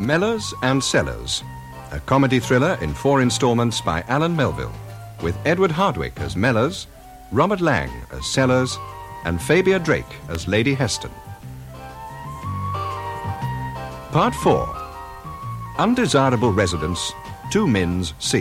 Mellors and Cellars, a comedy thriller in 4 installments by Alan Melville, with Edward Hardwicke as Mellors, Robert Lang as Cellars, and Fabia Drake as Lady Heston. Part 4. Undesirable Residence, 2 Minns C.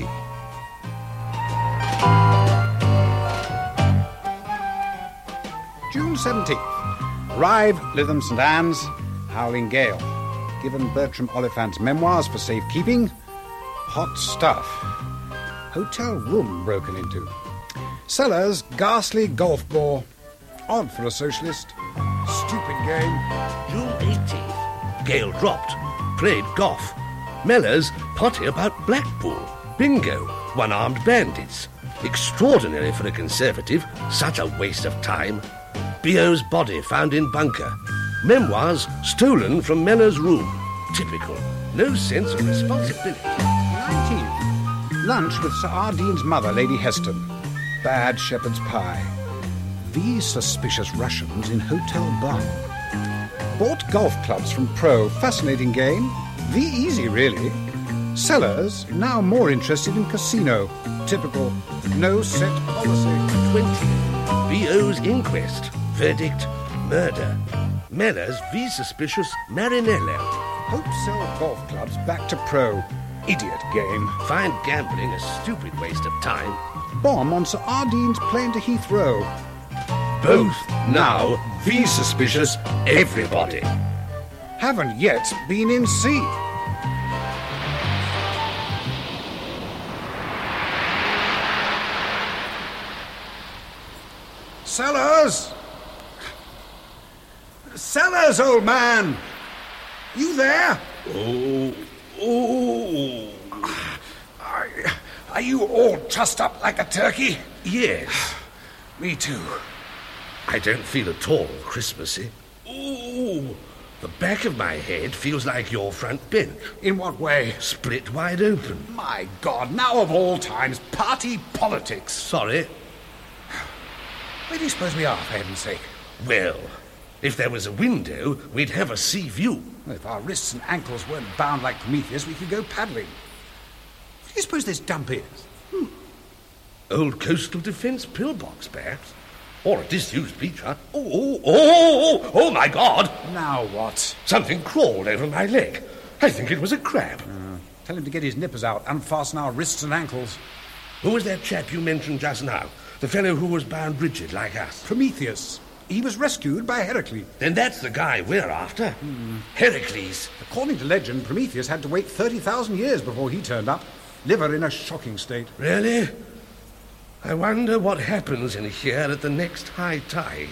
June 17th. Arrive, Lytham St Anne's, howling gale. Given Bertram Oliphant's memoirs for safekeeping. Hot stuff. Hotel room broken into. Cellars, ghastly golf ball. Odd for a socialist. Stupid game. June 18th. Gale dropped. Played golf. Mellors, potty about Blackpool. Bingo. One-armed bandits. Extraordinary for a Conservative. Such a waste of time. B.O.'s body found in bunker. Memoirs stolen from Mellors' room. Typical. No sense of responsibility. 19th. Lunch with Sir R. Dean's mother, Lady Heston. Bad shepherd's pie. These suspicious Russians in hotel bar. Bought golf clubs from Pro. Fascinating game. The easy, really. Cellars, now more interested in casino. Typical. No set policy. 20th. B.O.'s inquest. Verdict, murder. Mellors v. suspicious Marinello. Hope sell golf clubs back to Pro. Idiot game. Find gambling a stupid waste of time. Bomb on Sir R. Dean's plane to Heathrow. Both now v. suspicious everybody. Haven't yet been in sea. Cellars! Cellars, old man! You there? Oh. Are you all trussed up like a turkey? Yes. Me too. I don't feel at all Christmassy. Ooh. The back of my head feels like your front bench. In what way? Split wide open. My God, now of all times, party politics. Sorry. Where do you suppose we are, for heaven's sake? Well, if there was a window, we'd have a sea view. If our wrists and ankles weren't bound like Prometheus, we could go paddling. What do you suppose this dump is? Old coastal defence pillbox, perhaps. Or a disused beach hut. Oh, my God! Now what? Something crawled over my leg. I think it was a crab. Tell him to get his nippers out, unfasten our wrists and ankles. Who was that chap you mentioned just now? The fellow who was bound rigid like us? Prometheus. He was rescued by Heracles. Then that's the guy we're after. Heracles. According to legend, Prometheus had to wait 30,000 years before he turned up. Liver in a shocking state. Really? I wonder what happens in here at the next high tide.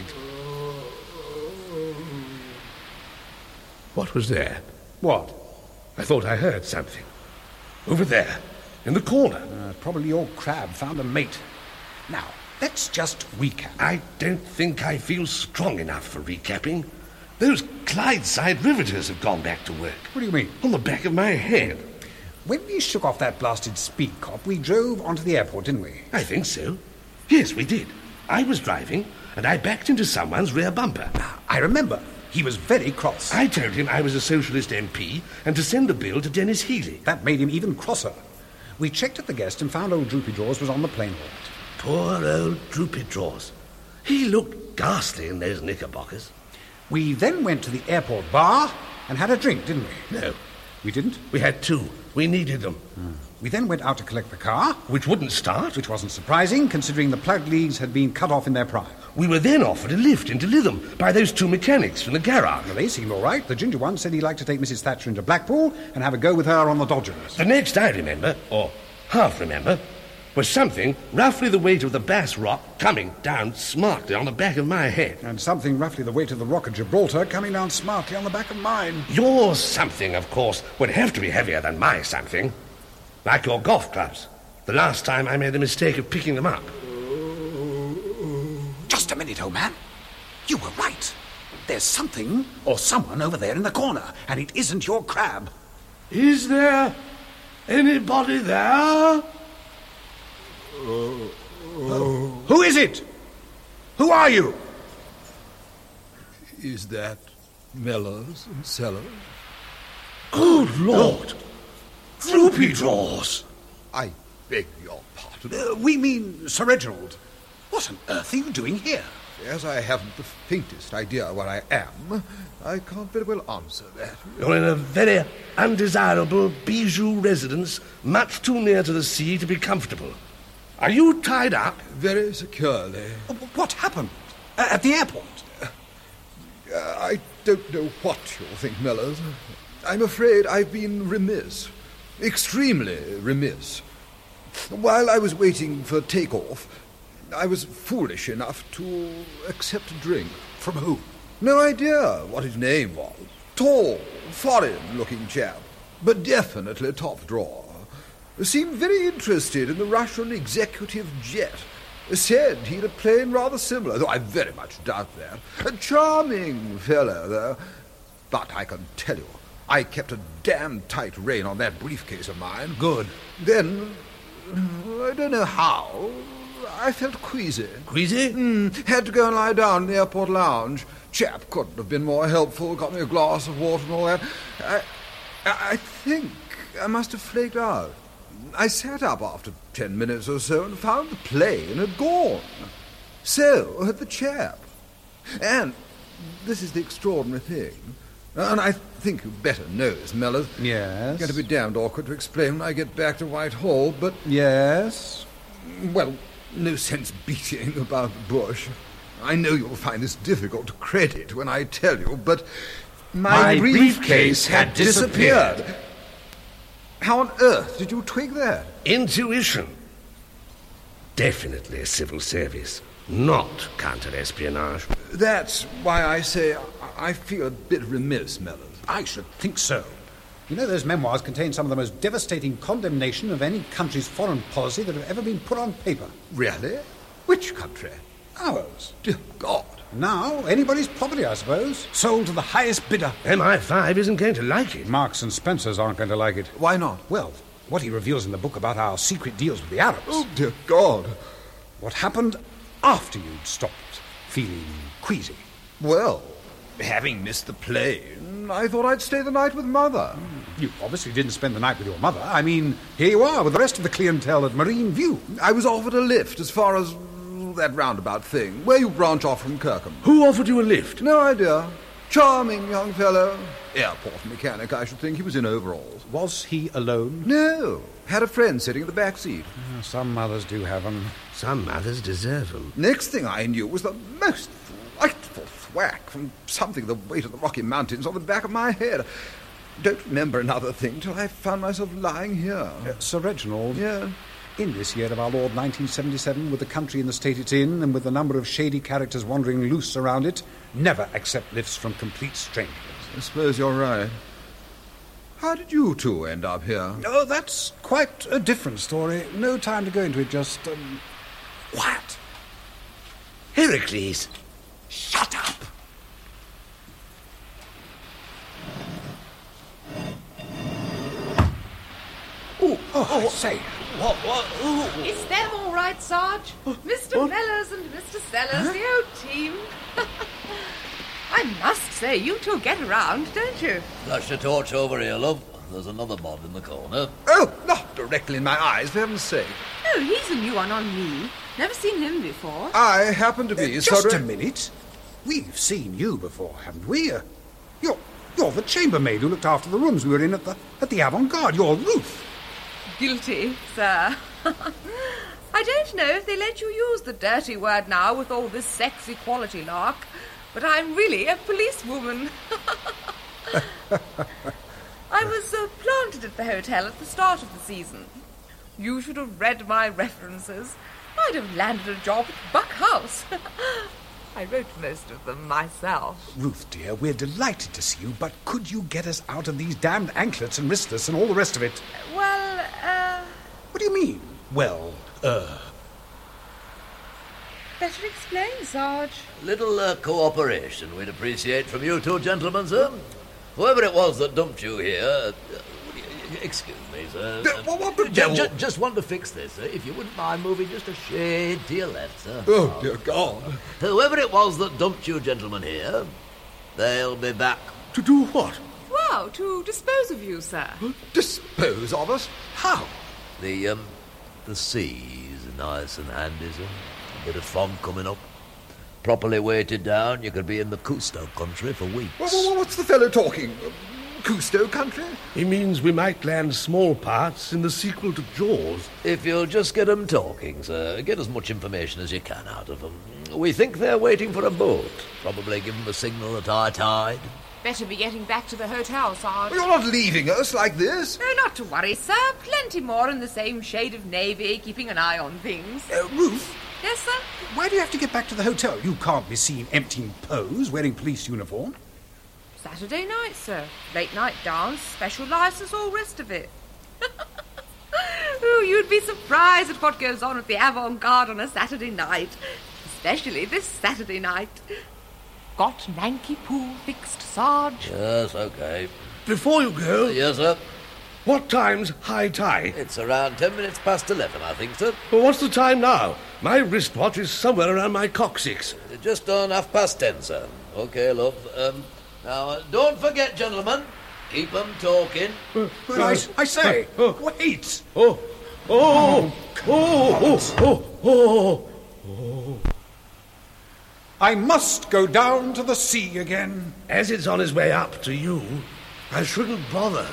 What was that? What? I thought I heard something. Over there, in the corner. Probably your crab found a mate. Now, let's just recap. I don't think I feel strong enough for recapping. Those Clydeside riveters have gone back to work. What do you mean? On the back of my head. When we shook off that blasted speed cop, we drove onto the airport, didn't we? I think so. Yes, we did. I was driving, and I backed into someone's rear bumper. I remember. He was very cross. I told him I was a socialist MP and to send the bill to Dennis Healy. That made him even crosser. We checked at the guest and found old Droopy Drawers was on the plane hold. Poor old Droopy Drawers. He looked ghastly in those knickerbockers. We then went to the airport bar and had a drink, didn't we? No. We didn't? We had 2. We needed them. We then went out to collect the car. Which wouldn't start. Which wasn't surprising, considering the plug leads had been cut off in their prime. We were then offered a lift into Lytham by those 2 mechanics from the garage. Well, they seemed all right. The ginger one said he'd like to take Mrs. Thatcher into Blackpool and have a go with her on the Dodgers. The next I remember, or half remember, was something roughly the weight of the Bass Rock coming down smartly on the back of my head. And something roughly the weight of the Rock of Gibraltar coming down smartly on the back of mine. Your something, of course, would have to be heavier than my something. Like your golf clubs. The last time I made the mistake of picking them up. Just a minute, old man. You were right. There's something or someone over there in the corner, and it isn't your crab. Is there anybody there? Who is it? Who are you? Is that Mellors and Cellars? Good Lord! Droopy Draws! I beg your pardon. We mean Sir Reginald. What on earth are you doing here? As I haven't the faintest idea where I am, I can't very well answer that. You're in a very undesirable bijou residence, much too near to the sea to be comfortable. Are you tied up? Very securely. What happened? At the airport? I don't know what you'll think, Mellors. I'm afraid I've been remiss. Extremely remiss. While I was waiting for takeoff, I was foolish enough to accept a drink. From who? No idea what his name was. Tall, foreign-looking chap, but definitely top drawer. Seemed very interested in the Russian executive jet. Said he'd a plane rather similar, though I very much doubt that. A charming fellow, though. But I can tell you, I kept a damn tight rein on that briefcase of mine. Good. Then, I don't know how, I felt queasy. Queasy? Had to go and lie down in the airport lounge. Chap couldn't have been more helpful. Got me a glass of water and all that. I think I must have flaked out. I sat up after 10 minutes or so and found the plane had gone. So had the chap. And this is the extraordinary thing. And I think you'd better know this, Mellors. Yes? Going to be damned awkward to explain when I get back to Whitehall, but... Yes? Well, no sense beating about the bush. I know you'll find this difficult to credit when I tell you, but my briefcase had disappeared. How on earth did you twig that? Intuition. Definitely civil service, not counter-espionage. That's why I say I feel a bit remiss, Mellors. I should think so. You know, those memoirs contain some of the most devastating condemnation of any country's foreign policy that have ever been put on paper. Really? Which country? Ours. Dear God. Now, anybody's property, I suppose. Sold to the highest bidder. MI5 isn't going to like it. Marks and Spencers aren't going to like it. Why not? Well, what he reveals in the book about our secret deals with the Arabs. Oh, dear God. What happened after you'd stopped feeling queasy. Well, having missed the plane, I thought I'd stay the night with Mother. You obviously didn't spend the night with your mother. I mean, here you are with the rest of the clientele at Marine View. I was offered a lift as far as that roundabout thing, where you branch off from Kirkham. Who offered you a lift? No idea. Charming young fellow. Airport mechanic, I should think. He was in overalls. Was he alone? No. Had a friend sitting in the back seat. Some mothers do have them. Some mothers deserve them. Next thing I knew was the most frightful thwack from something the weight of the Rocky Mountains on the back of my head. Don't remember another thing till I found myself lying here. Sir Reginald? Yeah. In this year of our Lord 1977, with the country in the state it's in, and with the number of shady characters wandering loose around it, never accept lifts from complete strangers. I suppose you're right. How did you two end up here? Oh, that's quite a different story. No time to go into it, just, quiet. Heracles. Shut up! I say. What? Is them all right, Sarge? Mr. Mellors and Mr. Sellers, the old team. I must say, you two get around, don't you? Flash your torch over here, love. There's another mod in the corner. Oh, not directly in my eyes, for heaven's sake. Oh, he's a new one on me. Never seen him before. I happen to be... Just a minute. We've seen you before, haven't we? You're the chambermaid who looked after the rooms we were in at the Avant-Garde. You're Ruth. Guilty, sir. I don't know if they let you use the dirty word now with all this sex equality lark, but I'm really a policewoman. I was planted at the hotel at the start of the season. You should have read my references. I'd have landed a job at Buck House. I wrote most of them myself. Ruth, dear, we're delighted to see you, but could you get us out of these damned anklets and wristlets and all the rest of it? Well, What do you mean? Well, Better explain, Sarge. Little cooperation we'd appreciate from you two gentlemen, sir. Whoever it was that dumped you here... excuse me, sir. What the devil? Just want to fix this, sir. If you wouldn't mind moving just a shade to your left, sir. Oh, dear God. Whoever it was that dumped you gentlemen here, they'll be back. To do what? Why? How? To dispose of you, sir? Dispose of us? How? The sea's nice and handy, sir. A bit of fog coming up. Properly weighted down, you could be in the Cousteau country for weeks. What's the fellow talking? Cousteau country? He means we might land small parts in the sequel to Jaws. If you'll just get 'em talking, sir, get as much information as you can out of 'em. We think they're waiting for a boat. Probably give 'em a signal at high tide. Better be getting back to the hotel, Sarge. You're not leaving us like this. Oh, not to worry, sir. Plenty more in the same shade of navy, keeping an eye on things. Ruth, Yes, sir? why do you have to get back to the hotel? You can't be seen emptying Poe's wearing police uniform. Saturday night, sir. Late night dance, special license, all rest of it. Oh, you'd be surprised at what goes on at the Avant-Garde on a Saturday night. Especially this Saturday night. Got Lanky Pool fixed, Sarge? Yes, okay. Before you go, Yes, sir. what time's high tide? It's around 10 minutes past 11, I think, sir. Well, what's the time now? My wristwatch is somewhere around my coccyx. Just on 10:30, sir. Okay, love. Now, don't forget, gentlemen, keep 'em talking. But I say, wait. I must go down to the sea again. As it's on his way up to you, I shouldn't bother.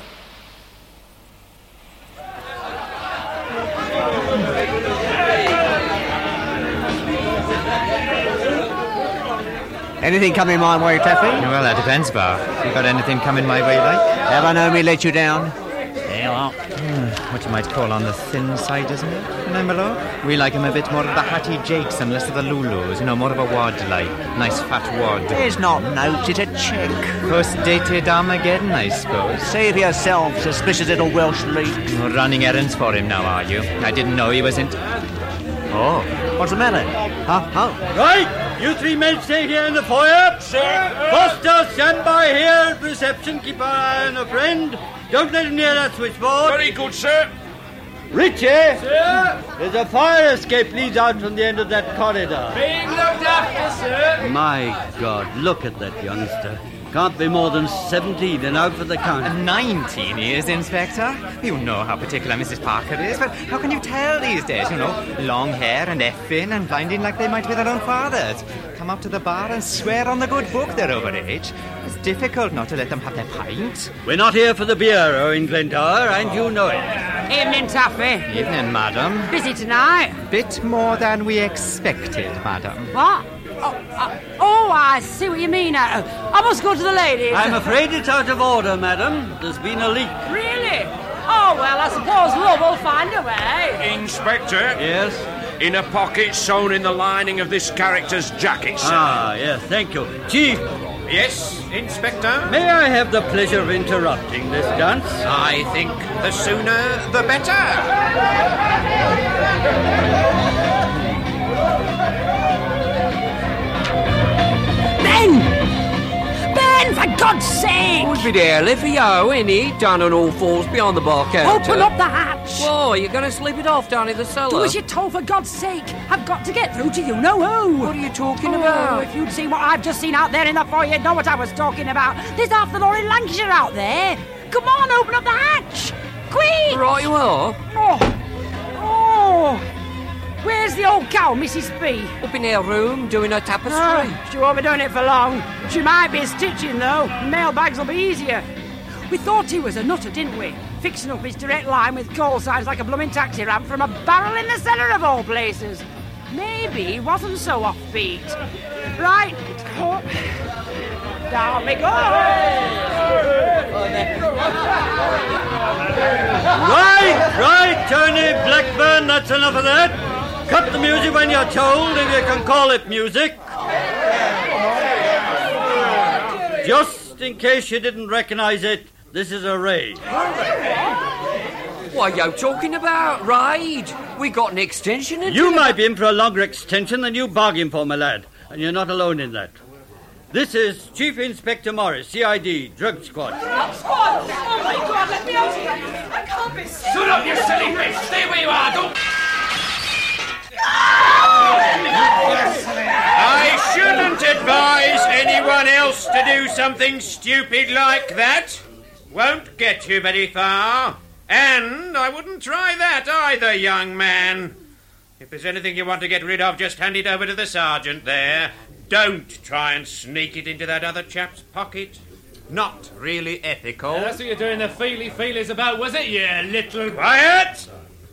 Anything coming my way, Taffy? Well, that depends, Bar. You got anything coming my way, like? Have I known me let you down? There you are. What you might call on the thin side, isn't it? No, my lord? We like him a bit more of the Hattie Jakes and less of the Lulus. You know, more of a wad, like. Nice fat wad. There's not notes, it's a check. First dated Armageddon, I suppose. Save yourself, suspicious little Welsh leak. Running errands for him now, are you? I didn't know he was in... Oh, what's the matter? Huh? Right! You three men stay here in the foyer. Sir. Foster, stand by here at reception. Keep our eye on a friend. Don't let him near that switchboard. Very good, sir. Richie! Sir! There's a fire escape leads out from the end of that corridor. Being looked after, sir. My God, look at that youngster. Can't be more than 17 and out for the count. 19 years, Inspector. You know how particular Mrs. Parker is, but how can you tell these days, you know? Long hair and effing and blinding like they might be their own fathers. Come up to the bar and swear on the good book they're over age. It's difficult not to let them have their pint. We're not here for the beer, Owen Glendower, and you know it. Evening, Taffy. Evening, madam. Busy tonight? Bit more than we expected, madam. What? Oh, I see what you mean. I must go to the ladies. I'm afraid it's out of order, madam. There's been a leak. Really? Oh, well, I suppose love will find a way. Inspector? Yes? In a pocket sewn in the lining of this character's jacket, sir. Ah, yes, thank you. Chief. Yes, Inspector? May I have the pleasure of interrupting this dance? I think the sooner the better. Ben, for God's sake! Would be early for you, ain't he? Down on all fours beyond the bar counter. Open up the hatch! Whoa, you're going to sleep it off down in the cellar? Do as you're told, for God's sake. I've got to get through to you know who. What are you talking about? If you'd seen what I've just seen out there in the foyer, you'd know what I was talking about. There's half the law in Lancashire out there. Come on, open up the hatch! Quick! Right you are. Oh! Where's the old cow, Mrs. B? Up in her room, doing her tapestry. She won't be doing it for long. She might be stitching, though. Mailbags will be easier. We thought he was a nutter, didn't we? Fixing up his direct line with call signs like a blooming taxi ramp from a barrel in the cellar of all places. Maybe he wasn't so offbeat. Right. Oh. Down we go. Right, Tony Blackburn, that's enough of that. Cut the music when you're told, if you can call it music. Just in case you didn't recognize it, this is a raid. What are you talking about, raid? We got an extension until... You might be in for a longer extension than you bargained for, my lad, and you're not alone in that. This is Chief Inspector Morris, CID, Drug Squad. Drug Squad? Oh, my God, let me out here. I can't be sick. Shut up, you silly bitch! Stay where you are, don't... I shouldn't advise anyone else to do something stupid like that. won't get you very far. And I wouldn't try that either, young man. If there's anything you want to get rid of, just hand it over to the sergeant there. Don't try and sneak it into that other chap's pocket. Not really ethical. That's what you're doing the feely-feelies about, was it, you little... Quiet!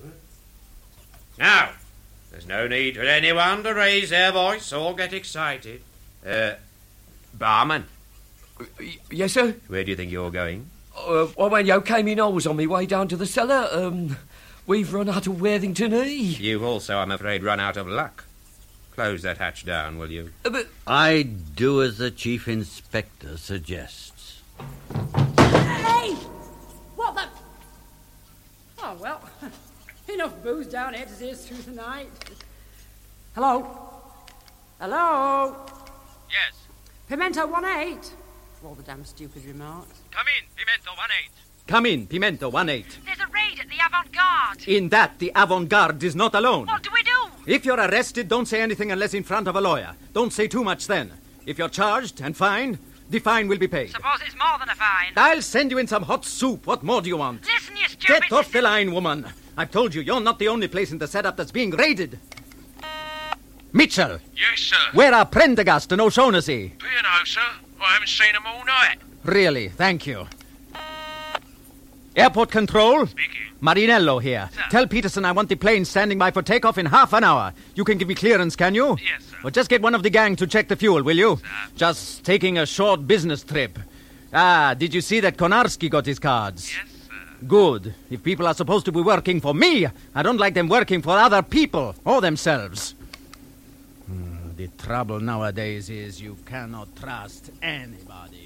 Now, there's no need for anyone to raise their voice or get excited. Barman. Yes, sir? Where do you think you're going? Well, when you came in, I was on my way down to the cellar. We've run out of Worthington E. You've also, I'm afraid, run out of luck. Close that hatch down, will you? But... I do as the Chief Inspector suggests. Hey! What the... Oh, well, enough booze down here to see us through the night. Hello? Hello? Yes? Pimento 1-8. For all the damn stupid remarks. Come in, Pimento 1-8. Come in, Pimento 1-8. There's a raid at the Avant-Garde. In that, the Avant-Garde is not alone. What do we do? If you're arrested, don't say anything unless in front of a lawyer. Don't say too much then. If you're charged and fined, the fine will be paid. Suppose it's more than a fine. I'll send you in some hot soup. What more do you want? Listen, you stupid... Get off the line, woman. I've told you, you're not the only place in the setup that's being raided. Mitchell. Yes, sir. Where are Prendergast and O'Shaughnessy? P&O, sir. I haven't seen them all night. Really, thank you. Airport control? Speaking. Marinello here. Sir. Tell Peterson I want the plane standing by for takeoff in half an hour. You can give me clearance, can you? Yes, sir. Well, just get one of the gang to check the fuel, will you? Sir. Just taking a short business trip. Ah, did you see that Konarski got his cards? Yes, sir. Good. If people are supposed to be working for me, I don't like them working for other people or themselves. The trouble nowadays is you cannot trust anybody.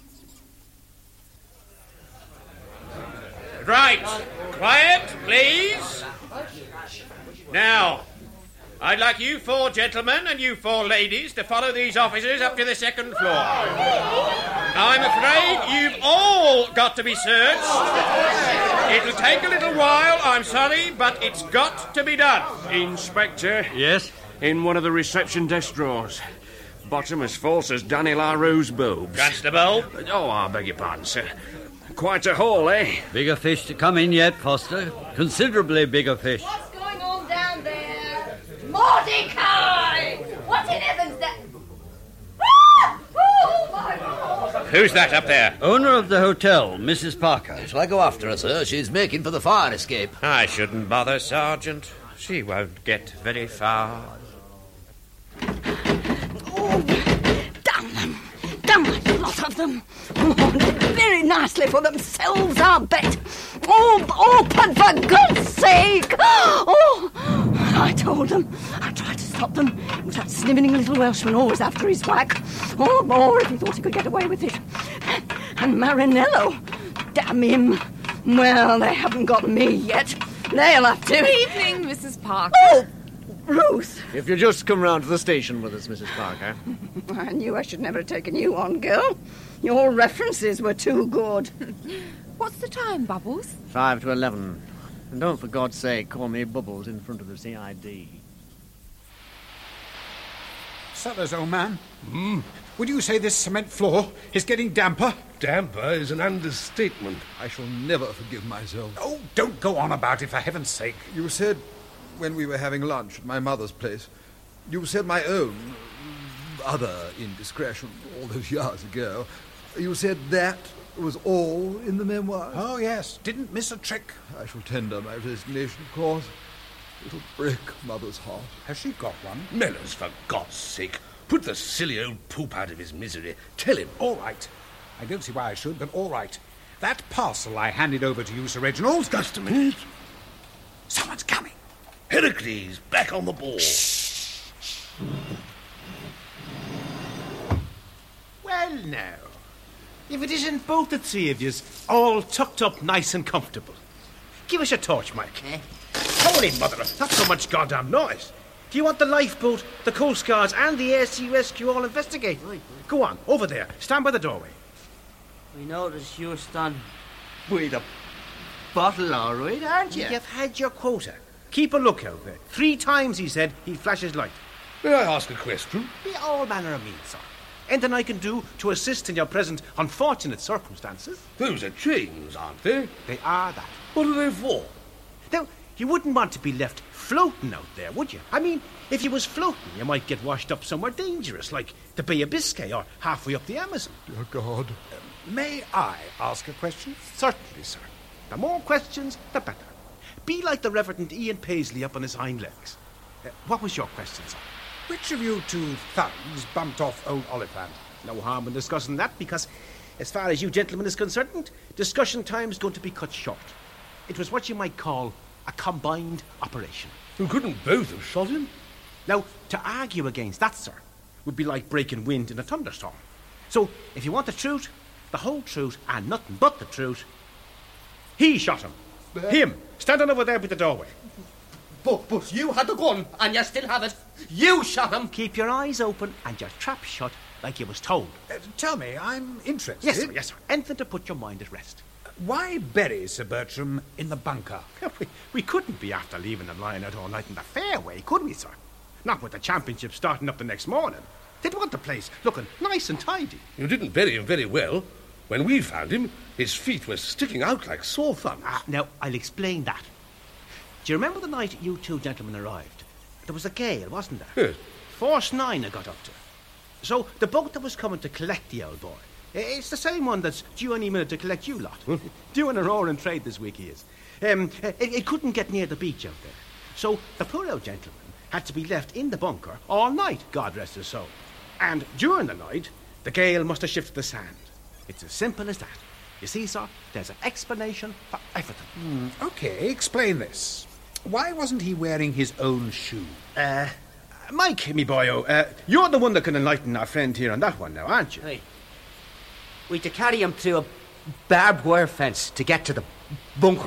Right. Quiet, please. Now, I'd like you 4 gentlemen and you 4 ladies to follow these officers up to the 2nd floor. I'm afraid you've all got to be searched. It'll take a little while, I'm sorry, but it's got to be done. Inspector. Yes? In one of the reception desk drawers. Bottom as false as Danny LaRue's boobs. Constable? Oh, I beg your pardon, sir. Quite a haul, eh? Bigger fish to come in yet, Foster. Considerably bigger fish. What's going on down there? Mordecai! What in heaven's that? Ah! Oh, my God! Who's that up there? Owner of the hotel, Mrs. Parker. Shall I go after her, sir? She's making for the fire escape. I shouldn't bother, Sergeant. She won't get very far. Oh, damn them! Damn the lot of them! Oh, they're very nicely for themselves, I'll bet. Oh, open for God's sake! Oh, I told them. I tried to stop them. It was that snivelling little Welshman always after his whack. Oh, more if he thought he could get away with it. And Marinello, damn him. Well, they haven't got me yet. They'll have to. Good evening, Mrs. Parker. Oh, Ruth. If you'll just come round to the station with us, Mrs. Parker. I knew I should never have taken you on, girl. Your references were too good. What's the time, Bubbles? 5 to 11. And don't, for God's sake, call me Bubbles in front of the CID. Sellers, old man. Would you say this cement floor is getting damper? Damper is an understatement. I shall never forgive myself. Oh, don't go on about it, for heaven's sake. You said, when we were having lunch at my mother's place, you said my own other indiscretion all those years ago. You said that was all in the memoir. Oh, yes. Didn't miss a trick. I shall tender my resignation, of course. It'll break Mother's heart. Has she got one? Mellors, for God's sake, put the silly old poop out of his misery. Tell him. All right. I don't see why I should, but all right. That parcel I handed over to you, Sir Reginald. Just a minute. Someone's coming. Heracles, back on the ball. Well, now, if it isn't both the 3 of yous all tucked up nice and comfortable. Give us a torch, Mike. Holy mother, not so much goddamn noise. Do you want the lifeboat, the Coast Guards, and the air sea rescue all investigating? Right. Go on, over there. Stand by the doorway. We notice you're standing with a bottle, all right, aren't you? You've had your quota. Keep a lookout there. 3 times he said he'd flash his light. May I ask a question? Be all manner of means, sir. Anything I can do to assist in your present unfortunate circumstances? Those are chains, aren't they? They are that. What are they for? Now, you wouldn't want to be left floating out there, would you? I mean, if you was floating, you might get washed up somewhere dangerous, like the Bay of Biscay or halfway up the Amazon. Dear God. May I ask a question? Certainly, sir. The more questions, the better. Be like the Reverend Ian Paisley up on his hind legs. What was your question, sir? Which of you two thugs bumped off old Oliphant? No harm in discussing that, because as far as you gentlemen is concerned, discussion time is going to be cut short. It was what you might call a combined operation. You couldn't both have shot him? Now, to argue against that, sir, would be like breaking wind in a thunderstorm. So, if you want the truth, the whole truth, and nothing but the truth, he shot him. Him, standing over there by the doorway. But you had the gun, and you still have it. You shot him. Keep your eyes open and your trap shut like you was told. Tell me, I'm interested. Yes, sir. Anything to put your mind at rest. Why bury Sir Bertram in the bunker? We couldn't be after leaving him lying out all night in the fairway, could we, sir? Not with the championship starting up the next morning. They'd want the place looking nice and tidy. You didn't bury him very well. When we found him, his feet were sticking out like sore thumbs. Now, I'll explain that. Do you remember the night you two gentlemen arrived? There was a gale, wasn't there? Yes. Force 9 I got up to. So, the boat that was coming to collect the old boy, it's the same one that's due any minute to collect you lot. Doing a roaring trade this week, he is. It couldn't get near the beach out there. So, the poor old gentleman had to be left in the bunker all night, God rest his soul. And during the night, the gale must have shifted the sand. It's as simple as that. You see, sir, there's an explanation for everything. Okay, explain this. Why wasn't he wearing his own shoe? Mike, me boyo, you're the one that can enlighten our friend here on that one now, aren't you? Hey. We had to carry him through a barbed wire fence to get to the bunker.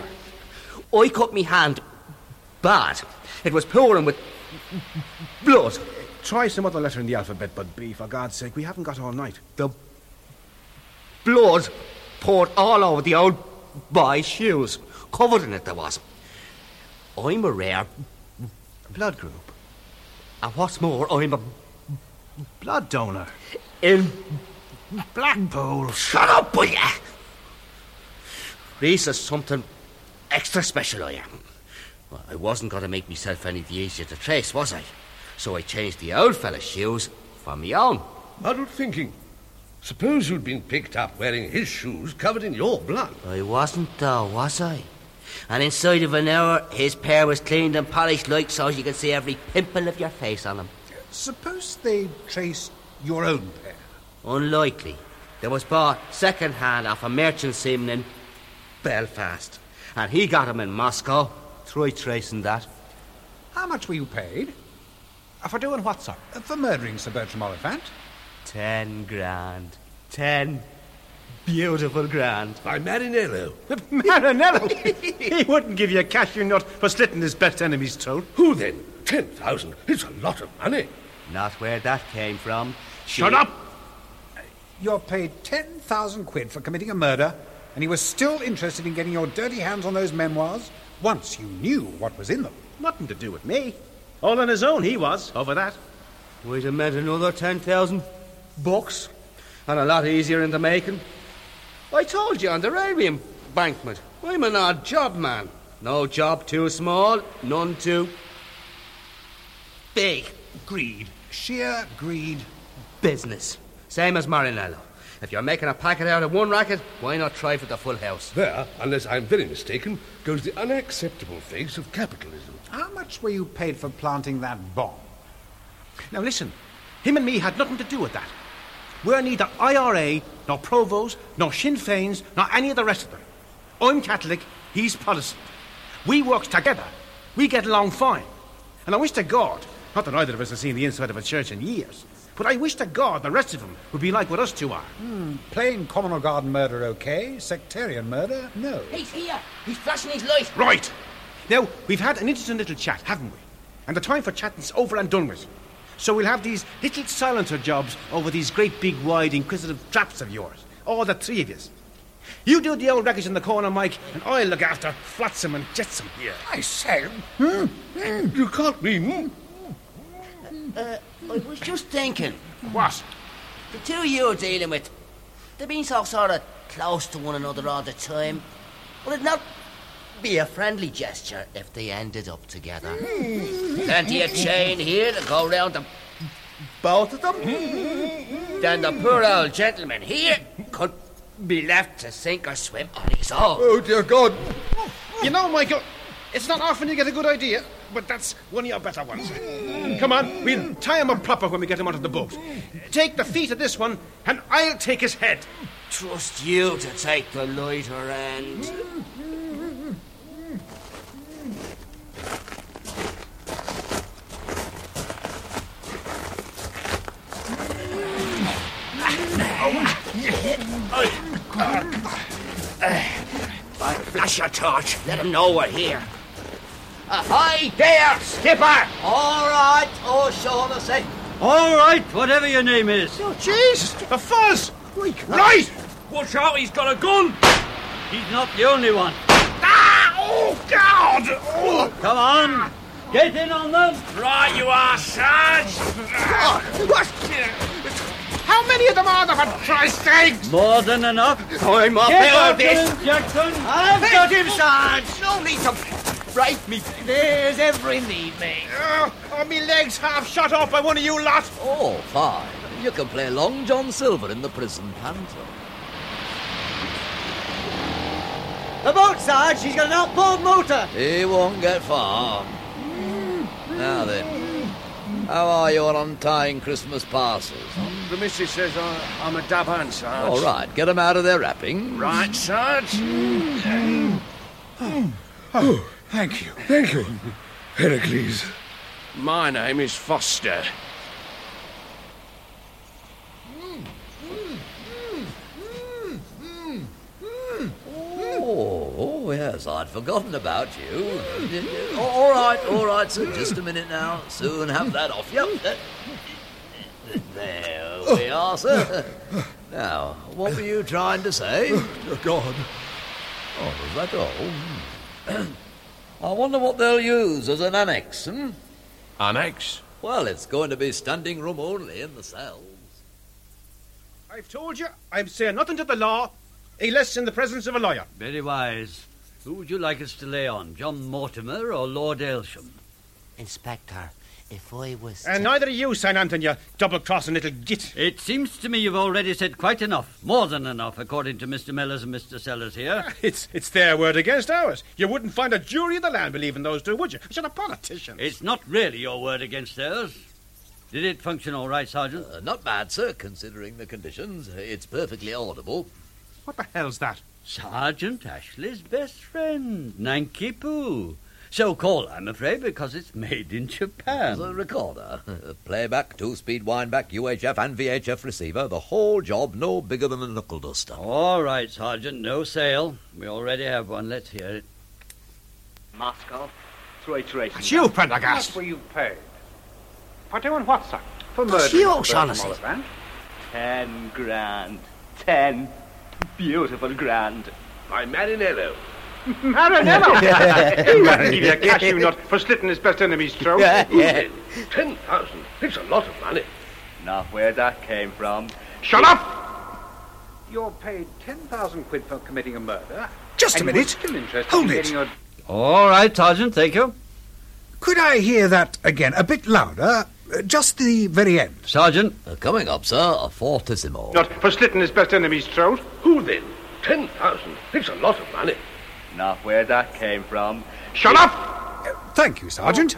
I cut me hand bad. It was pouring with blood. Try some other letter in the alphabet, Bud B, for God's sake. We haven't got all night. The blood poured all over the old boy's shoes. Covered in it there was. I'm a rare blood group. And what's more, I'm a blood donor. In Blackpool. Shut up, will ya? Reese is something extra special, I am. Well, I wasn't going to make myself any the easier to trace, was I? So I changed the old fella's shoes for me own. Muddled thinking. Suppose you'd been picked up wearing his shoes covered in your blood. I wasn't, though, was I? And inside of an hour, his pair was cleaned and polished like so you could see every pimple of your face on him. Suppose they traced your own pair? Unlikely. They was bought second-hand off a merchant seaman in Belfast. And he got them in Moscow. Try tracing that. How much were you paid? For doing what, sir? For murdering Sir Bertram Oliphant. 10 grand. 10 beautiful grand. By Marinello. Marinello? He wouldn't give you a cashew nut for slitting his best enemy's throat. Who then? 10,000. It's a lot of money. Not where that came from. Shut up! You're paid 10,000 quid for committing a murder, and he was still interested in getting your dirty hands on those memoirs once you knew what was in them. Nothing to do with me. All on his own, he was, over that. We'd have made another 10,000 bucks, and a lot easier in the making. I told you on the railway embankment, I'm an odd job man. No job too small, none too big. Greed. Sheer greed. Business. Same as Marinello. If you're making a packet out of one racket, why not try for the full house? There, unless I'm very mistaken, goes the unacceptable face of capitalism. How much were you paid for planting that bomb? Now listen, him and me had nothing to do with that. We're neither IRA, nor Provos, nor Sinn Féins, nor any of the rest of them. I'm Catholic, he's Protestant. We work together. We get along fine. And I wish to God, not that either of us has seen the inside of a church in years, but I wish to God the rest of them would be like what us two are. Plain common or garden murder, okay. Sectarian murder, no. He's here. He's flashing his light. Right. Now, we've had an interesting little chat, haven't we? And the time for chatting's over and done with. So we'll have these little silencer jobs over these great big wide inquisitive traps of yours. All the three of yous. You do the old wreckage in the corner, Mike, and I'll look after Flotsam and Jetsam here. I say, you can't mean... I was just thinking. What? The two you're dealing with, they've been so sort of close to one another all the time. Would it not be a friendly gesture if they ended up together? Plenty of chain here to go round the both of them. Then the poor old gentleman here could be left to sink or swim on his own. Oh, dear God. You know, Michael, it's not often you get a good idea, but that's one of your better ones. Come on, we'll tie him up proper when we get him onto the boat. Take the feet of this one, and I'll take his head. Trust you to take the lighter end. Flash your torch. Let him know we're here. Ahoy there, skipper! All right, O'Shaughnessy. All right, whatever your name is. Oh, Jesus, a fuzz! Right! Watch out, he's got a gun! He's not the only one. Ah! Oh, God! Oh. Come on, get in on them. Right you are, Sarge! What? How many of them are there, for Christ's sake? More than enough. I'm up Get here, up this. him, Jackson. I've got him, Sarge. No need to break me. There's every need, mate. Oh, me legs half shut off by one of you lot. Oh, fine. You can play Long John Silver in the prison panto. The boat, Sarge. He's got an outboard motor. He won't get far. Now then, how are you on untying Christmas parcels? The missus says I'm a dab hand, Sarge. All right, get them out of their wrappings. Right, Sarge. Oh, thank you. Thank you, Heracles. My name is Foster. Oh, yes, I'd forgotten about you. All right, sir, just a minute now. Soon have that off you. There we are, sir. Now, what were you trying to say? Dear God. Oh, was that all? I wonder what they'll use as an annex, Annex? Well, it's going to be standing room only in the cells. I've told you, I'm saying nothing to the law, unless in the presence of a lawyer. Very wise. Who would you like us to lay on, John Mortimer or Lord Aylsham? Inspector, if I was... And neither of you, St. Anton, you double-crossing little git. It seems to me you've already said quite enough. More than enough, according to Mr. Mellors and Mr. Sellers here. It's their word against ours. You wouldn't find a jury in the land believing those two, would you? You're a politician. It's not really your word against theirs. Did it function all right, Sergeant? Not bad, sir, considering the conditions. It's perfectly audible. What the hell's that? Sergeant Ashley's best friend, Nanki Poo. So called, I'm afraid, because it's made in Japan. The recorder. Playback, 2-speed windback, UHF and VHF receiver. The whole job no bigger than a knuckle duster. All right, Sergeant, no sale. We already have one. Let's hear it. Moscow, 3 It's you, Prendergast. That's where you paid. For doing what, sir? For murder. you, O'Shaughnessy. 10 grand. 10 beautiful grand. By Marinello. Marinello! He wouldn't give you a cashew nut for slitting his best enemy's throat. Yeah. 10,000. It's a lot of money. Not where that came from. Shut up! You're paid 10,000 quid for committing a murder. Just a and minute. You're still interested Hold in it. getting your... All right, Sergeant, thank you. Could I hear that again, a bit louder? Just the very end. Sergeant. Coming up, sir, a fortissimo. Not for slitting his best enemy's throat. Who then? 10,000. It's a lot of money. Not where that came from. Shut up! Thank you, Sergeant.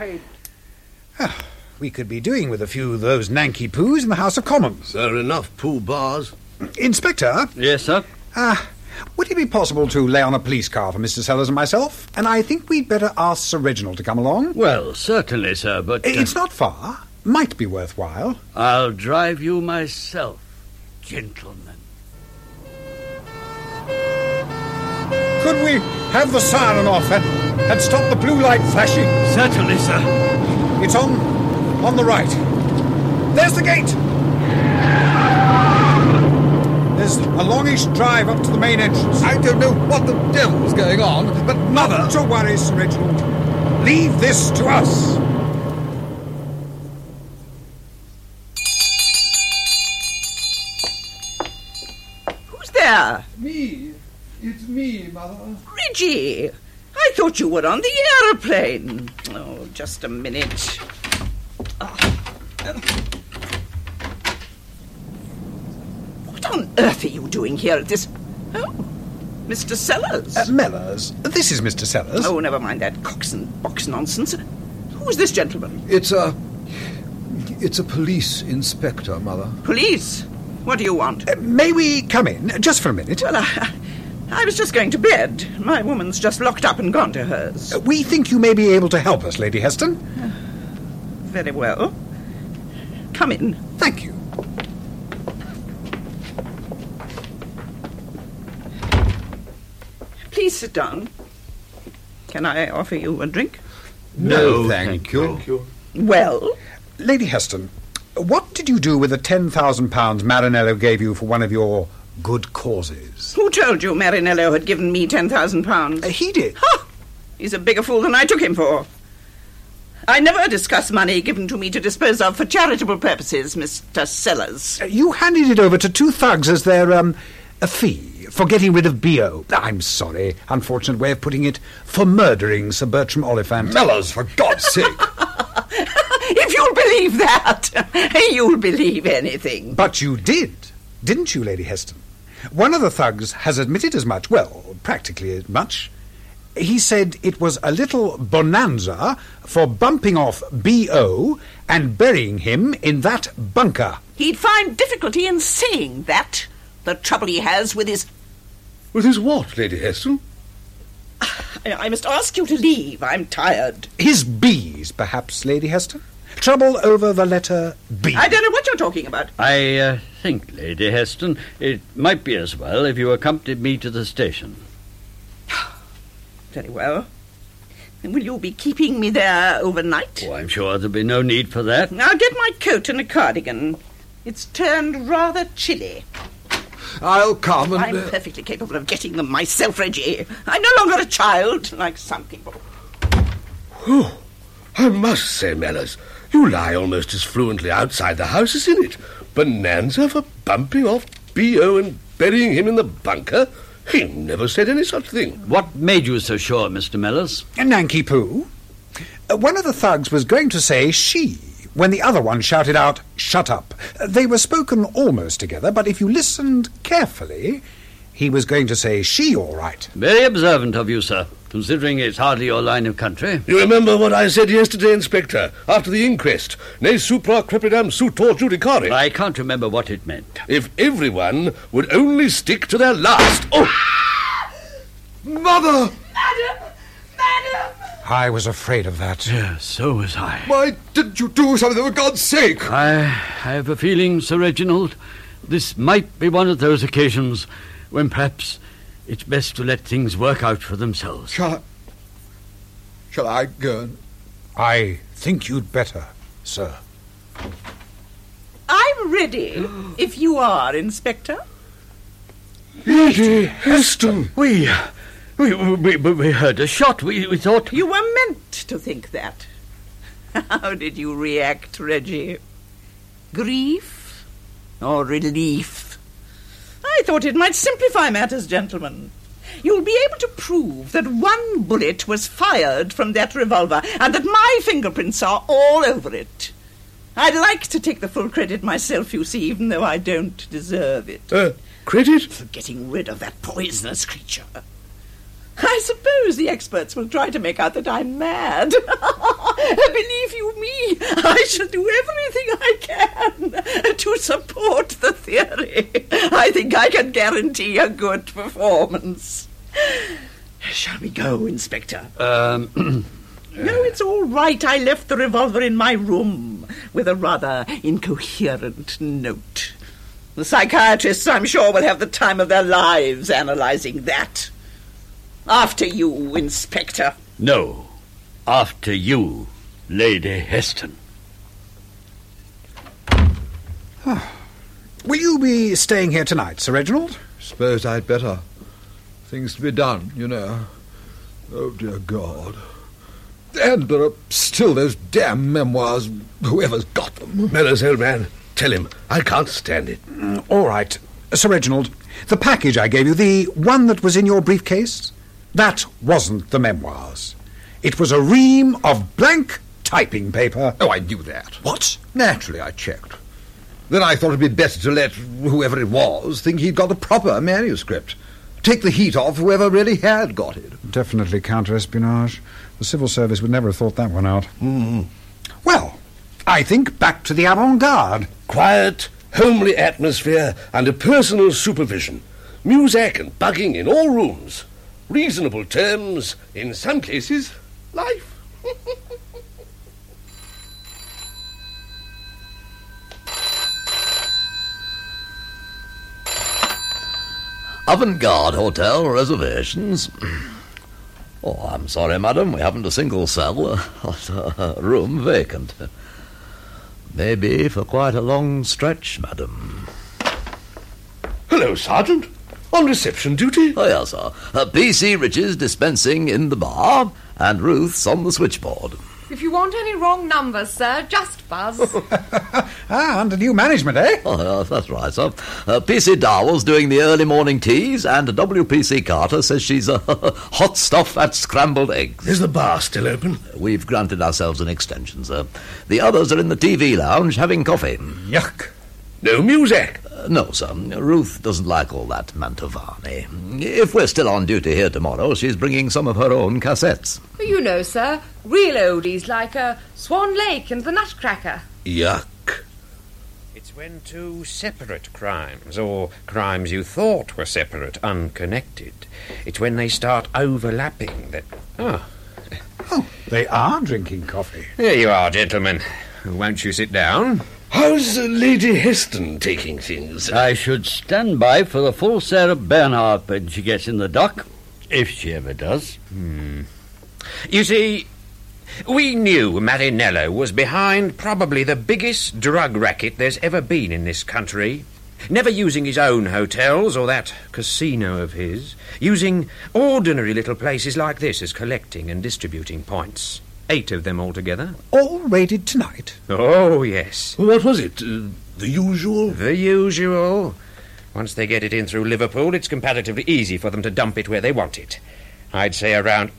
We could be doing with a few of those Nanki Poos in the House of Commons. There are enough poo bars. Inspector? Yes, sir? Would it be possible to lay on a police car for Mr. Sellers and myself? And I think we'd better ask Sir Reginald to come along. Well, certainly, sir, but... It's not far. Might be worthwhile. I'll drive you myself, gentlemen. Could we have the siren off and stop the blue light flashing? Certainly, sir. It's on the right. There's the gate. There's a longish drive up to the main entrance. I don't know what the devil's going on, but Mother... Not to worry, Sir Reginald. Leave this to us. there? Me? It's me, Mother. Reggie, I thought you were on the aeroplane. Oh, just a minute. What on earth are you doing here at this... Oh, Mr. Sellers. Mellors. This is Mr. Sellers. Oh, never mind that cox and box nonsense. Who is this gentleman? It's a police inspector, Mother. Police? What do you want? May we come in, just for a minute? Well, I was just going to bed. My woman's just locked up and gone to hers. We think you may be able to help us, Lady Heston. Very well. Come in. Thank you. Please sit down. Can I offer you a drink? No, thank you. Well? Lady Heston, what did you do with the £10,000 Marinello gave you for one of your good causes? Who told you Marinello had given me £10,000? He did. Ha! He's a bigger fool than I took him for. I never discuss money given to me to dispose of for charitable purposes, Mr. Sellers. You handed it over to two thugs as their, a fee for getting rid of B.O. I'm sorry, unfortunate way of putting it, for murdering Sir Bertram Oliphant. Mellors, for God's sake! If you'll believe that, you'll believe anything. But you did, didn't you, Lady Heston? One of the thugs has admitted as much, well, practically as much. He said it was a little bonanza for bumping off B.O. and burying him in that bunker. He'd find difficulty in saying that. The trouble he has with his... With his what, Lady Heston? I must ask you to leave. I'm tired. His B's, perhaps, Lady Heston? Trouble over the letter B. I don't know what you're talking about. I think, Lady Heston, it might be as well if you accompanied me to the station. Very well. And will you be keeping me there overnight? Oh, I'm sure there'll be no need for that. I'll get my coat and a cardigan. It's turned rather chilly. I'll come and... I'm perfectly capable of getting them myself, Reggie. I'm no longer a child, like some people. Oh, I must say, Mellors, you lie almost as fluently outside the house as in it. Bonanza for bumping off B.O. and burying him in the bunker? He never said any such thing. What made you so sure, Mr. Mellors? Nanky Poo. One of the thugs was going to say she, when the other one shouted out, "Shut up." They were spoken almost together, but if you listened carefully, he was going to say she all right. Very observant of you, sir, considering it's hardly your line of country. You remember what I said yesterday, Inspector, after the inquest? Ne supra crepidam sutor judicare. I can't remember what it meant. If everyone would only stick to their last... Oh! Mother! Madam! I was afraid of that. Yes, so was I. Why didn't you do something, for God's sake? I have a feeling, Sir Reginald, this might be one of those occasions when perhaps it's best to let things work out for themselves. Shall I go? I think you'd better, sir. I'm ready, if you are, Inspector. Lady Heston! We heard a shot. We thought... You were meant to think that. How did you react, Reggie? Grief or relief? I thought it might simplify matters, gentlemen. You'll be able to prove that one bullet was fired from that revolver and that my fingerprints are all over it. I'd like to take the full credit myself, you see, even though I don't deserve it. Credit? For getting rid of that poisonous creature. I suppose the experts will try to make out that I'm mad. Believe you me, I shall do everything I can to support the theory. I think I can guarantee a good performance. Shall we go, Inspector? No, it's all right. I left the revolver in my room with a rather incoherent note. The psychiatrists, I'm sure, will have the time of their lives analysing that. After you, Inspector. No, after you, Lady Heston. Will you be staying here tonight, Sir Reginald? Suppose I'd better. Things to be done, you know. Oh, dear God. And there are still those damn memoirs, whoever's got them. Mellors, old man, tell him I can't stand it. All right. Sir Reginald, the package I gave you, the one that was in your briefcase, that wasn't the memoirs. It was a ream of blank typing paper. Oh, I knew that. What? Naturally, I checked. Then I thought it'd be better to let whoever it was think he'd got the proper manuscript. Take the heat off whoever really had got it. Definitely counter-espionage. The civil service would never have thought that one out. Well, I think back to the avant-garde. Quiet, homely atmosphere under personal supervision. Music and bugging in all rooms. Reasonable terms, in some cases, life. Avant-Garde Hotel reservations. Oh, I'm sorry, madam, we haven't a single cell, room vacant. Maybe for quite a long stretch, madam. Hello, Sergeant. On reception duty? Oh, yes, sir. P.C. Riches dispensing in the bar, and Ruth's on the switchboard. If you want any wrong numbers, sir, just buzz. Under new management, eh? Oh, yes, that's right, sir. P.C. Dowell's doing the early morning teas, and W.P.C. Carter says she's hot stuff at scrambled eggs. Is the bar still open? We've granted ourselves an extension, sir. The others are in the TV lounge having coffee. Yuck. No music? No, sir. Ruth doesn't like all that Mantovani. If we're still on duty here tomorrow, she's bringing some of her own cassettes. You know, sir, real oldies like Swan Lake and the Nutcracker. Yuck. It's when two separate crimes, or crimes you thought were separate, unconnected. It's when they start overlapping that... Oh, they are drinking coffee. Here you are, gentlemen. Won't you sit down? How's Lady Heston taking things? I should stand by for the full Sarah Bernhardt when she gets in the dock, if she ever does. You see, we knew Marinello was behind probably the biggest drug racket there's ever been in this country. Never using his own hotels or that casino of his. Using ordinary little places like this as collecting and distributing points. 8 of them altogether. All raided tonight? Oh, yes. What was it? The usual? The usual. Once they get it in through Liverpool, it's comparatively easy for them to dump it where they want it. I'd say around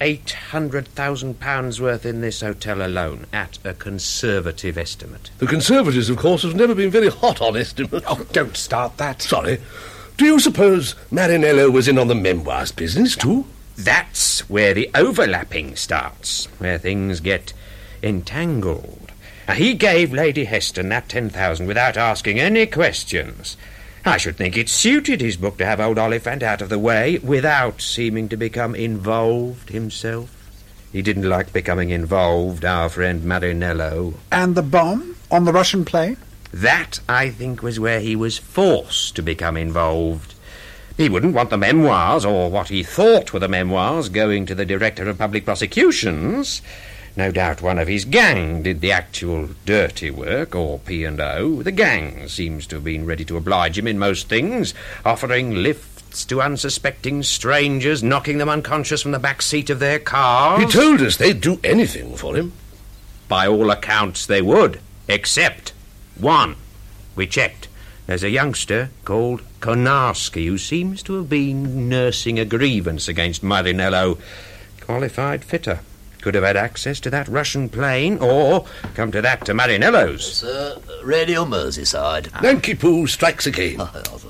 £800,000 worth in this hotel alone, at a conservative estimate. The Conservatives, of course, have never been very hot on estimates. Oh, don't start that. Sorry. Do you suppose Marinello was in on the memoirs business, too? That's where the overlapping starts, where things get entangled. Now, he gave Lady Heston that 10,000 without asking any questions. I should think it suited his book to have old Oliphant out of the way without seeming to become involved himself. He didn't like becoming involved, our friend Marinello. And the bomb on the Russian plane? That, I think, was where he was forced to become involved. He wouldn't want the memoirs, or what he thought were the memoirs, going to the Director of Public Prosecutions. No doubt one of his gang did the actual dirty work, or P&O. The gang seems to have been ready to oblige him in most things, offering lifts to unsuspecting strangers, knocking them unconscious from the back seat of their cars. He told us they'd do anything for him. By all accounts they would, except one. We checked. There's a youngster called Konarski who seems to have been nursing a grievance against Marinello. Qualified fitter. Could have had access to that Russian plane, or, come to that, to Marinello's. Sir, Radio Merseyside. Nanky Poo strikes again.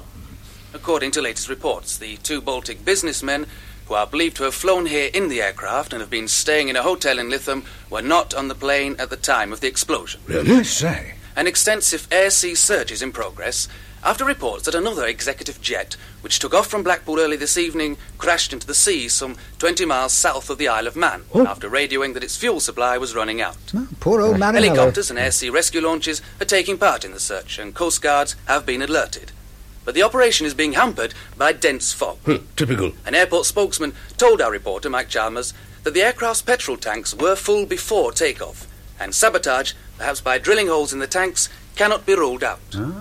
According to latest reports, the 2 Baltic businessmen who are believed to have flown here in the aircraft and have been staying in a hotel in Lytham were not on the plane at the time of the explosion. Really? Say. An extensive air-sea search is in progress after reports that another executive jet, which took off from Blackpool early this evening, crashed into the sea some 20 miles south of the Isle of Man after radioing that its fuel supply was running out. Oh, poor old Marinello. Helicopters and air-sea rescue launches are taking part in the search, and coastguards have been alerted. But the operation is being hampered by dense fog. Typical. An airport spokesman told our reporter, Mike Chalmers, that the aircraft's petrol tanks were full before takeoff, and sabotage, perhaps by drilling holes in the tanks, cannot be ruled out.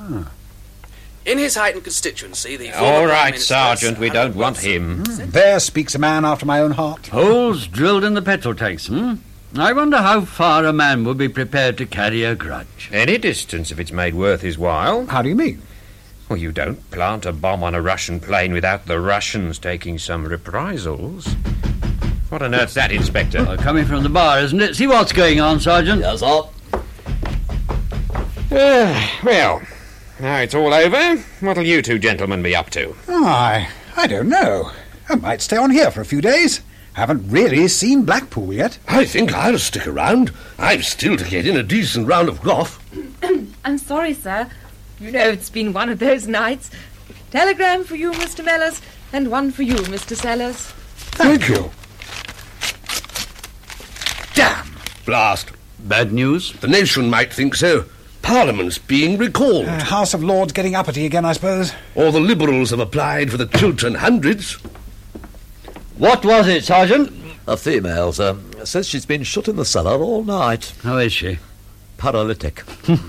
In his heightened constituency, the former All Prime right, Minister Sergeant, we don't want him. There speaks a man after my own heart. Holes drilled in the petrol tanks, I wonder how far a man would be prepared to carry a grudge. Any distance if it's made worth his while. How do you mean? Well, you don't plant a bomb on a Russian plane without the Russians taking some reprisals. What on earth's that, Inspector? Coming from the bar, isn't it? See what's going on, Sergeant. Yes, sir. Well, now it's all over, what'll you two gentlemen be up to? I don't know. I might stay on here for a few days. Haven't really seen Blackpool yet. I think I'll stick around. I've still to get in a decent round of golf. I'm sorry, sir. You know it's been one of those nights. Telegram for you, Mr. Mellors, and one for you, Mr. Sellers. Thank you. Damn! Blast. Bad news? The nation might think so. Parliament's being recalled. House of Lords getting uppity again, I suppose. Or the Liberals have applied for the Chiltern Hundreds. What was it, Sergeant? A female, sir. Says she's been shut in the cellar all night. How is she? Paralytic.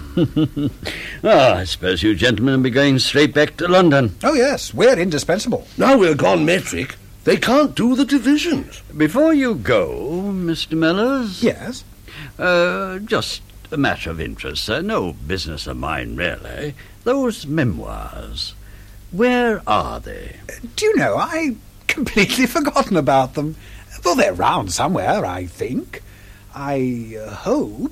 I suppose you gentlemen will be going straight back to London. Oh, yes. We're indispensable. Now we're gone metric, they can't do the divisions. Before you go, Mr. Mellors... Yes? Just a matter of interest, sir. No business of mine, really. Those memoirs, where are they? Do you know, I completely forgotten about them. Well, they're round somewhere, I think. I hope...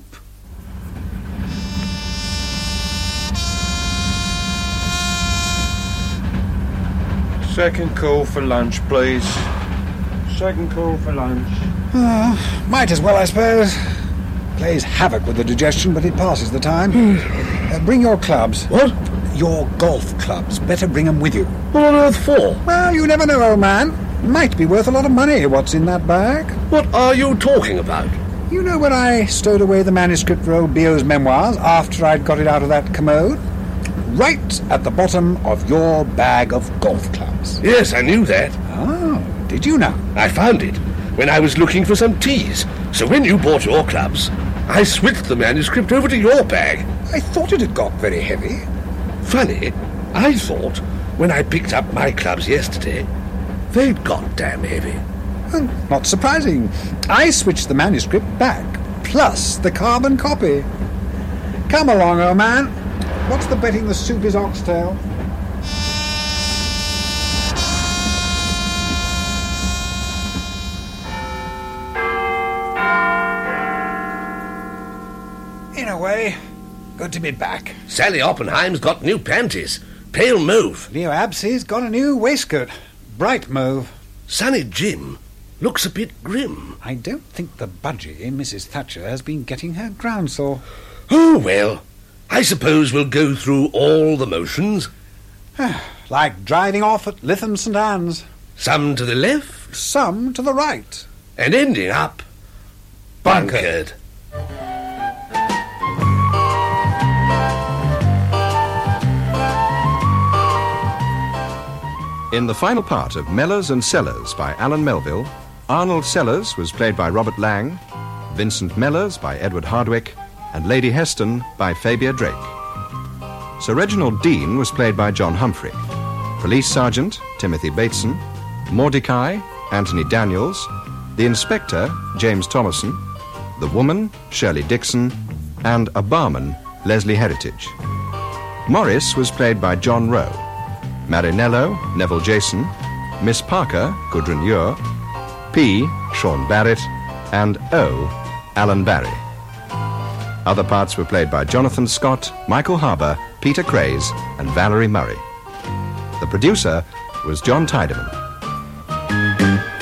Second call for lunch, please. Second call for lunch. Might as well, I suppose. Plays havoc with the digestion, but it passes the time. Bring your clubs. What? Your golf clubs. Better bring them with you. What on earth for? Well, you never know, old man. Might be worth a lot of money, what's in that bag. What are you talking about? You know when I stowed away the manuscript for old Bio's memoirs after I'd got it out of that commode? Right at the bottom of your bag of golf clubs. Yes, I knew that. Oh, did you now? I found it when I was looking for some teas. So when you bought your clubs, I switched the manuscript over to your bag. I thought it had got very heavy. Funny, I thought when I picked up my clubs yesterday, they'd got damn heavy. Well, not surprising. I switched the manuscript back, plus the carbon copy. Come along, old man. What's the betting the soup is oxtail? In a way, good to be back. Sally Oppenheim's got new panties. Pale mauve. Leo Absey's got a new waistcoat. Bright mauve. Sonny Jim looks a bit grim. I don't think the budgie, Mrs. Thatcher, has been getting her groundsel. Oh, well, I suppose we'll go through all the motions. Like driving off at Lytham St. Anne's. Some to the left. Some to the right. And ending up bunkered. In the final part of Mellors and Sellers by Alan Melville, Arnold Sellers was played by Robert Lang, Vincent Mellors by Edward Hardwick, and Lady Heston by Fabia Drake. Sir Reginald Dean was played by John Humphrey, Police Sergeant Timothy Bateson, Mordecai Anthony Daniels, the Inspector James Thomason, the Woman Shirley Dixon, and a Barman Leslie Heritage. Morris was played by John Rowe, Marinello Neville Jason, Miss Parker Gudrun Ure, P Sean Barrett, and O Alan Barry. Other parts were played by Jonathan Scott, Michael Harbour, Peter Craze, and Valerie Murray. The producer was John Tiedemann.